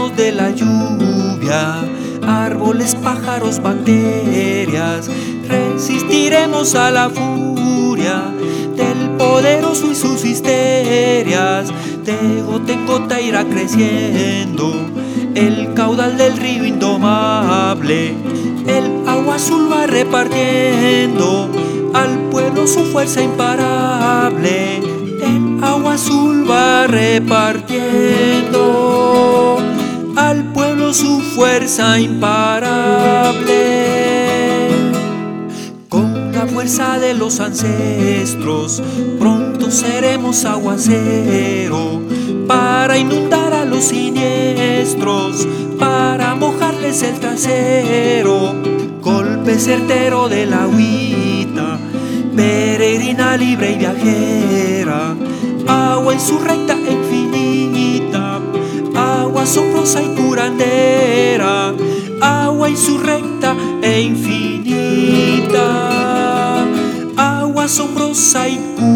salvarnos de la lluvia, árboles, pájaros, bacterias. Resistiremos a la furia del poderoso y sus histerias. De gota en gota irá creciendo el caudal del río indomable. El agua azul va repartiendo al pueblo su fuerza imparable. El agua azul va repartiendo al pueblo su fuerza imparable. Con la fuerza de los ancestros pronto seremos aguacero para inundar a los siniestros, para mojarles el trasero. Golpe certero de la agüita, peregrina, libre y viajera, agua insurrecta e infinita, agua asombrosa y curandera, agua insurrecta e infinita, agua asombrosa y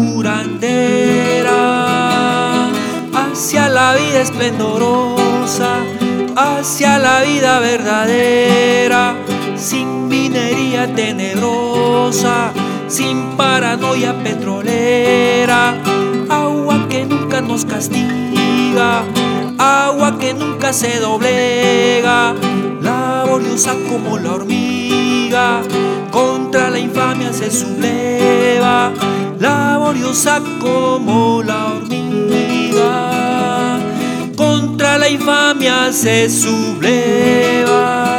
curandera, hacia la vida esplendorosa, hacia la vida verdadera, sin minería tenebrosa, sin paranoia petrolera. Agua que nunca nos castiga, agua que nunca se doblega, laboriosa como la hormiga, contra la infamia se subleva. Laboriosa como la hormiga, contra la infamia se subleva.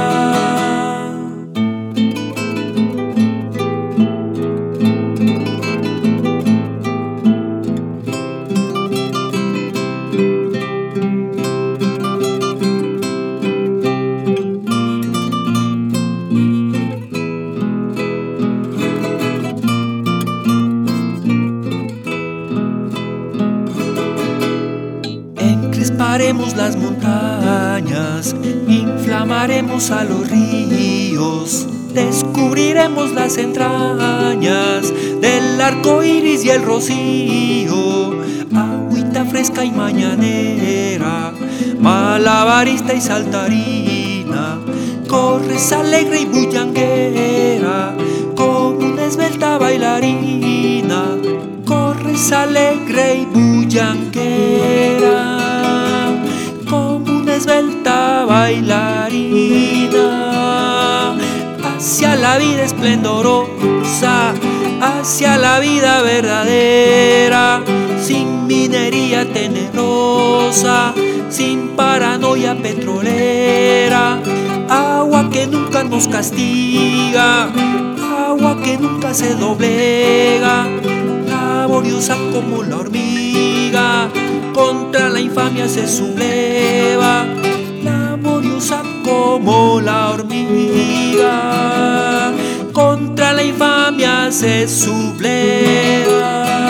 Encresparemos las montañas, inflamaremos a los ríos, descubriremos las entrañas del arco iris y el rocío. Agüita fresca y mañanera, malabarista y saltarina, corres alegre y bullanguera como una esbelta bailarina. Corres alegre y bullanguera como una esbelta bailarina, hacia la vida esplendorosa, hacia la vida verdadera, sin minería tenebrosa, sin paranoia petrolera. Agua que nunca nos castiga, agua que nunca se doblega, laboriosa como la hormiga, contra la infamia se subleva. Laboriosa como la hormiga, contra la infamia se subleva.